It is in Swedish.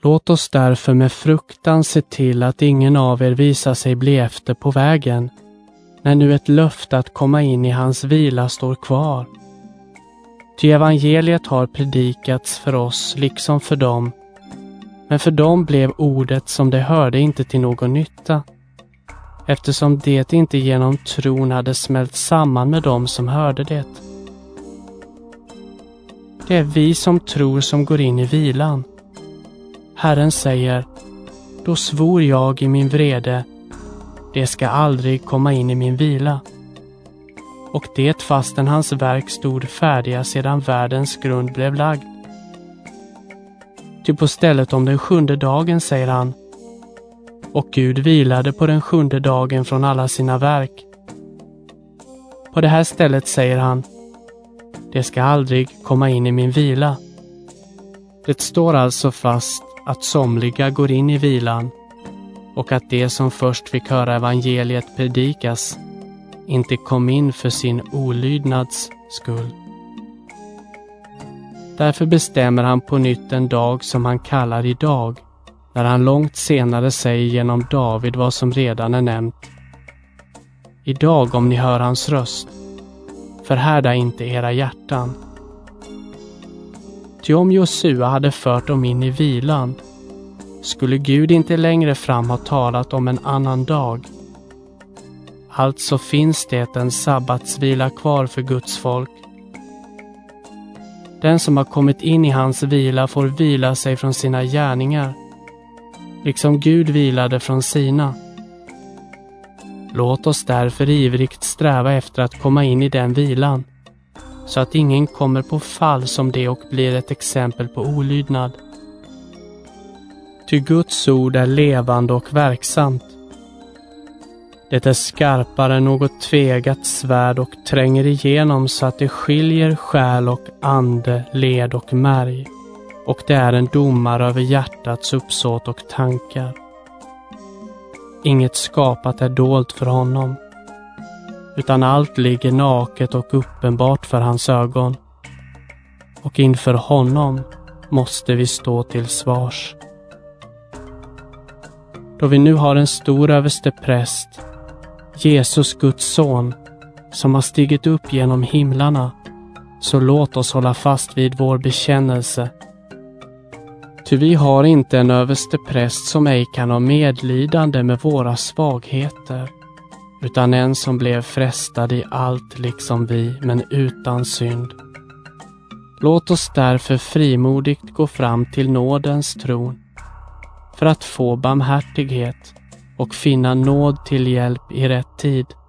Låt oss därför med fruktan se till att ingen av er visar sig bli efter på vägen, när nu ett löfte att komma in i hans vila står kvar. Ty evangeliet har predikats för oss liksom för dem, men för dem blev ordet som de hörde inte till någon nytta, eftersom det inte genom tron hade smält samman med dem som hörde det. Det är vi som tror som går in i vilan. Herren säger, då svor jag i min vrede, det ska aldrig komma in i min vila. Och det fastän hans verk stod färdiga sedan världens grund blev lagd. Ty på stället om den 7:e dagen säger han, och Gud vilade på den 7:e dagen från alla sina verk. På det här stället säger han, det ska aldrig komma in i min vila. Det står alltså fast att somliga går in i vilan och att det som först fick höra evangeliet predikas inte kom in för sin olydnads skull. Därför bestämmer han på nytt en dag som han kallar idag, när han långt senare säger genom David vad som redan är nämnt. Idag om ni hör hans röst, förhärda inte era hjärtan. Ty om Josua hade fört dem in i vilan, skulle Gud inte längre fram ha talat om en annan dag. Alltså finns det en sabbatsvila kvar för Guds folk. Den som har kommit in i hans vila får vila sig från sina gärningar, liksom Gud vilade från sina. Låt oss därför ivrigt sträva efter att komma in i den vilan, så att ingen kommer på fall som det och blir ett exempel på olydnad. Ty Guds ord är levande och verksamt. Det är skarpare än något tvegat svärd och tränger igenom så att det skiljer själ och ande, led och märg. Och det är en domare över hjärtats uppsåt och tankar. Inget skapat är dolt för honom, utan allt ligger naket och uppenbart för hans ögon. Och inför honom måste vi stå till svars. Då vi nu har en stor överstepräst, Jesus Guds son, som har stigit upp genom himlarna, så låt oss hålla fast vid vår bekännelse. Ty vi har inte en överstepräst som ej kan ha medlidande med våra svagheter, utan en som blev frestad i allt liksom vi, men utan synd. Låt oss därför frimodigt gå fram till nådens tron, för att få barmhärtighet och finna nåd till hjälp i rätt tid.